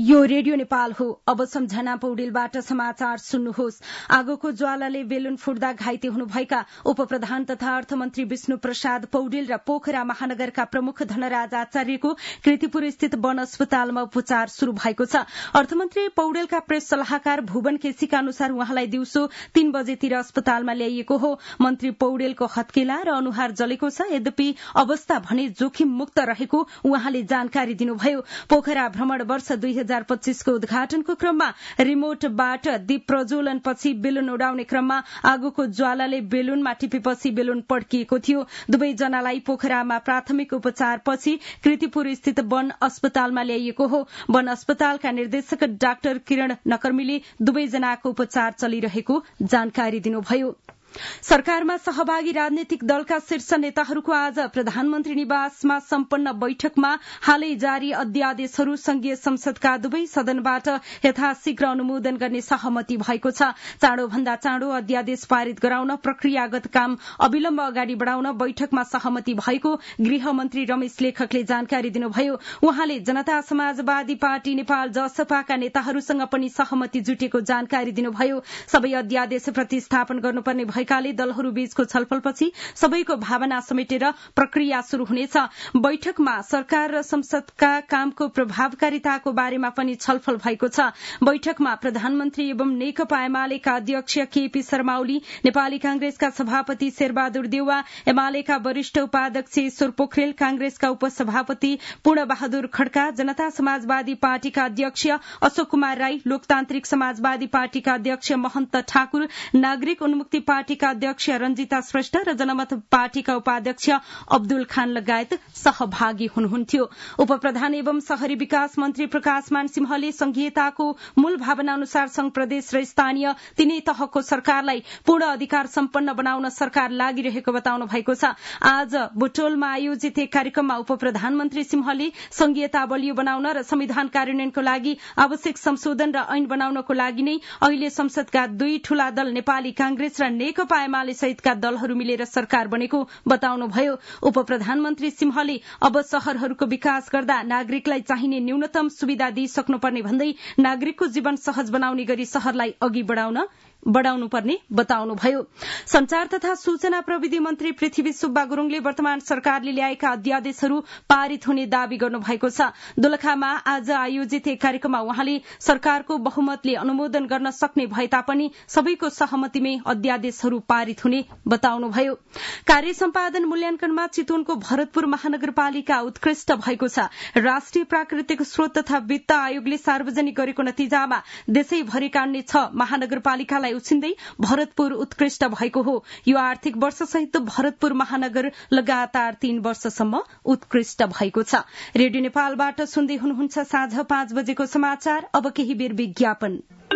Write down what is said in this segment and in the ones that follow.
यो रेडियो नेपाल हो। अब सम्झना पौडेलबाट समाचार सुन्नुहोस्। आगोको ज्वालाले बेलुन फुट्दा घाइते हुनुभएका उपप्रधान तथा अर्थमन्त्री विष्णु प्रसाद पौडेल र पोखरा महानगरका प्रमुख धनराज आचार्यको कीर्तिपुर स्थित वन अस्पतालमा उपचार शुरू भएको छ। अर्थमन्त्री पौडेलका प्रेस सल्लाहकार भुवन केसीका अनुसार उहाँलाई दिउँसो 3 बजेतिर अस्पतालमा ल्याइएको हो। मन्त्री पौडेलको हत्केला र अनुहार जलेको छ, यद्यपि अवस्था भने जोखिम मुक्त रहेको उहाँले जानकारी दिनुभयो। पोखरा भ्रमण वर्ष 2025 को उद्घाटनको क्रममा रिमोटबाट दीप प्रज्वलनपछि बेलुन उडाउने क्रममा आगोको ज्वालाले बेलुनमा टिपेपछि बेलुन पड्किएको थियो। दुवैजनालाई पोखरामा प्राथमिक उपचारपछि कीर्तिपुर स्थित वन अस्पतालमा ल्याइएको हो। वन अस्पतालका निर्देशक डाक्टर किरण नकर्मीले दुवैजनाको उपचार चलिरहेको जानकारी दिनुभयो। सरकारमा सहभागी राजनैतिक दलका शीर्ष नेताहरूको आज प्रधानमन्त्री निवासमा सम्पन्न बैठकमा हालै जारी अध्यादेशहरू संघीय संसदका दुवै सदनबाट यथाशीघ्र अनुमोदन गर्ने सहमति भएको छ। चाँडोभन्दा चाँडो अध्यादेश पारित गराउन प्रक्रियागत काम अविलम्ब अगाडि बढ़ाउन बैठकमा सहमति भएको गृहमन्त्री रमेश लेखकले जानकारी दिनुभयो। उहाँले जनता समाजवादी पार्टी नेपाल जसपाका नेताहरूसँग पनि सहमति जुटेको जानकारी दिनुभयो। सबै अध्यादेश प्रतिस्थापन गर्नुपर्ने भएकाले दलहरू बीचको छलफलपछि सबैको भावना समेटेर प्रक्रिया शुरू हुनेछ। बैठकमा सरकार र संसदका कामको प्रभावकारिताको बारेमा पनि छलफल भएको छ। बैठकमा प्रधानमन्त्री एवं नेकपा एमालेका अध्यक्ष केपी शर्मा ओली, नेपाली कांग्रेसका सभापति शेरबहादुर देउवा, एमालेका वरिष्ठ उपाध्यक्ष ईश्वर पोखरेल, कांग्रेसका उपसभापति पूर्णबहादुर खड्का, जनता समाजवादी पार्टीका अध्यक्ष अशोक कुमार राई, लोकतान्त्रिक समाजवादी पार्टीका अध्यक्ष महन्त ठाकुर, नागरिक उन्मुक्ति पार्टीका अध्यक्ष रंजिता श्रेष्ठ र जनमत पार्टीका उपाध्यक्ष अब्दुल खान लगायत सहभागी हुनुहुन्थ्यो। उपप्रधान एवं शहरी विकास मन्त्री प्रकाशमान सिंहले संघीयताको मूल भावना अनुसार संघ प्रदेश र स्थानीय तीनै तहको सरकारलाई पूर्ण अधिकार सम्पन्न बनाउन सरकार लागिरहेको बताउनु भएको छ। आज बुटोलमा आयोजित एक कार्यक्रममा उपप्रधानमन्त्री सिंहले संघीयता बलियो बनाउन र संविधान कार्यान्वयनको लागि आवश्यक संशोधन र ऐन बनाउनको लागि नै अहिले संसदका दुई ठूला दल नेपाली कांग्रेस र नेकपा एमाले सहितका दलहरू मिलेर सरकार बनेको बताउनुभयो। उपप्रधानमन्त्री सिंहले अब शहरहरूको विकास गर्दा नागरिकलाई चाहिने न्यूनतम सुविधा दिइसक्नुपर्ने भन्दै नागरिकको जीवन सहज बनाउने गरी शहरलाई अघि बढ़ाउनुपर्ने बताउनुभयो। संचार तथा सूचना प्रविधि मन्त्री पृथ्वी सुब्बा गुरूङले वर्तमान सरकारले ल्याएका अध्यादेशहरू पारित हुने दावी गर्नुभएको छ। दोलखामा आज आयोजित एक कार्यक्रममा उहाँले सरकारको बहुमतले अनुमोदन गर्न सक्ने भए तापनि सबैको सहमतिमै अध्यादेशहरू पारित हुने बताउनुभयो। कार्य सम्पादन मूल्याङ्कनमा चितवनको भरतपुर महानगरपालिका उत्कृष्ट भएको छ। राष्ट्रिय प्राकृतिक स्रोत तथा वित्त आयोगले सार्वजनिक गरेको नतिजामा देशैभरिका अन्य 6 महानगरपालिकालाई उछिन्दै भरतपुर उत्कृष्ट भएको हो। यो आर्थिक वर्षसहित भरतपुर महानगर लगातार 3 वर्षसम्म उत्कृष्ट भएको छ। रेडियो नेपालबाट सुन्दै हुनुहुन्छ साँझ 5 बजेको समाचार। अब केही बेर विज्ञापन।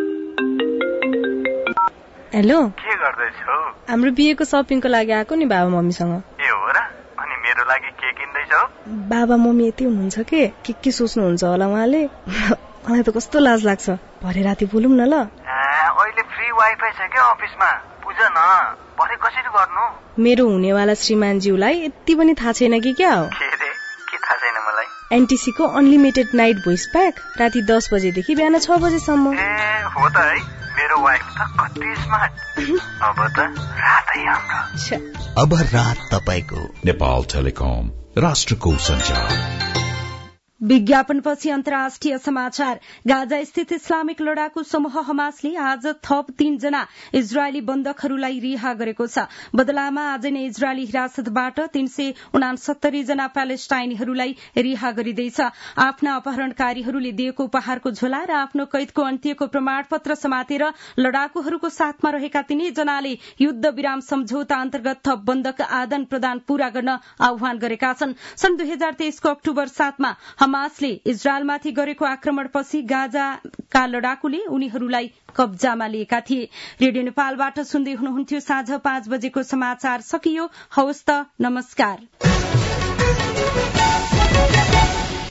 हेलो, के गर्दैछौ? हाम्रो बिहेको शपिङको लागि आएको नि बाबा मम्मीसँग। ए हो र? अनि मेरो लागि के किन्दैछौ? बाबा मम्मी यति हुनुहुन्छ के सोच्नुहुन्छ होला उहाँले। मलाई त कस्तो लाज लाग्छ। भरे राति बोलौँ न ल। अहिले फ्री वाइफाई छ के अफिसमा? बुझ न, भरे कसरी गर्नु? मेरो हुनेवाला श्रीमानज्यूलाई यति पनि थाहा छैन कि क्या हो? के रे? के थाहा छैन मलाई? एनटीसी को अनलिमिटेड नाइट भोइस प्याक राति 10 बजेदेखि बिहान 6 बजेसम्म। ए हो त है, मेरो वाइफ त कति स्मार्ट। अब त रातै हाम्रो। अब रात तपाईको। नेपाल टेलिकम, राष्ट्रको सञ्चार। विज्ञापनपछि अन्तर्राष्ट्रिय समाचार। गाजा स्थित इस्लामिक लडाकु समूह हमासले आज थप 3 जना इजरायली बन्दकहरूलाई रिहा गरेको छ। बदलामा आज नै इजरायली हिरासतबाट 369 जना प्यालेस्टाइनीहरूलाई रिहा गरिँदैछ। आफ्ना अपहरणकारीहरूले दिएको उपहारको झोला र आफ्नो कैदको अन्त्यको प्रमाणपत्र समातेर लडाकुहरूको साथमा रहेका 3 जनाले युद्ध विराम सम्झौता अन्तर्गत थप बन्दक आदान प्रदान पूरा गर्न आह्वान गरेका छन्। सन् 2023 को अक्टोबर 7 मा हमासले इजरायलमाथि गरेको आक्रमणपछि गाजाका लडाकुले उनीहरूलाई कब्जामा लिएका थिए। रेडियो नेपालबाट सुन्दै हुनुहुन्थ्यो साँझ 5 बजेको समाचार सकियो। हवस् त, नमस्कार।